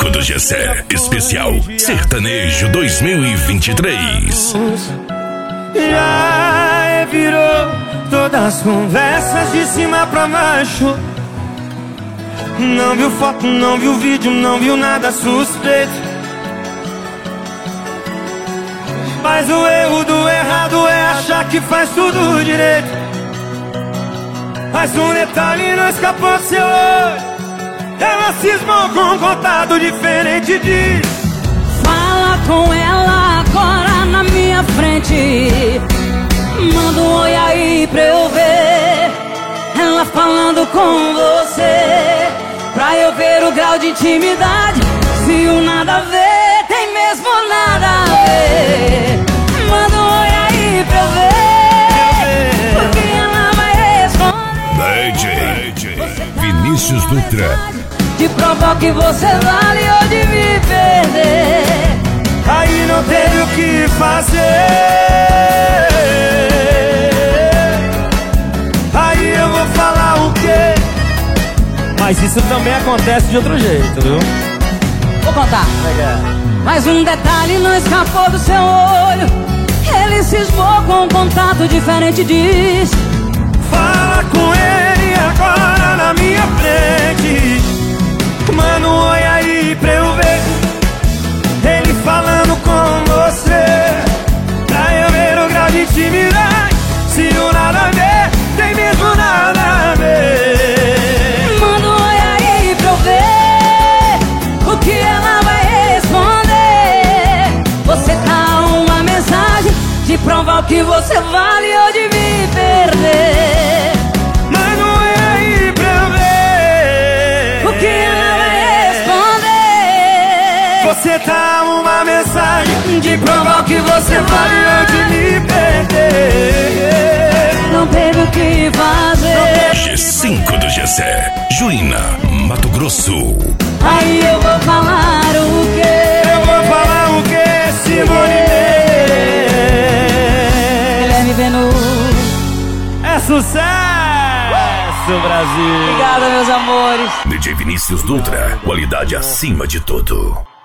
G5 do Gessé, especial Sertanejo 2023. Já virou todas as conversas de cima pra baixo. Não viu foto, não viu vídeo, não viu nada suspeito. Mas o erro do errado é achar que faz tudo direito. Mas um detalhe não escapou do seu olho. Ela cismou com um contato diferente de... Fala com ela agora na minha frente. Manda um oi aí pra eu ver ela falando com você, pra eu ver o grau de intimidade. Se o nada a ver tem mesmo nada a ver. Manda um oi aí pra eu ver, porque ela vai responder. DJ Vinícius Dutra. De provar que você vale ou de me perder. Aí não teve o que fazer. Aí eu vou falar o quê? Mas isso também acontece de outro jeito, viu? Vou contar. Mas um detalhe não escapou do seu olho. Ele cismou com um contato diferente, diz. Fala com ele agora na minha frente. Manda um oi aí pra eu ver ele falando com você, pra eu ver o grau de intimidade. Se o nada a ver tem mesmo nada a ver. Manda um oi aí pra eu ver o que ela vai responder. Você tá uma mensagem de provar o que você vale ou de me perder. Manda um oi aí pra eu ver o que ela vai responder. Você tá uma mensagem de provar o que você vale ou de me perder. Não teve o que fazer. G5 do Gessé, Juína, Mato Grosso. Aí eu vou falar o quê? Eu vou falar o quê, Simone? Guilherme Venuto. É sucesso, Brasil. Obrigada, meus amores. DJ Vinícius Dutra, qualidade acima de tudo.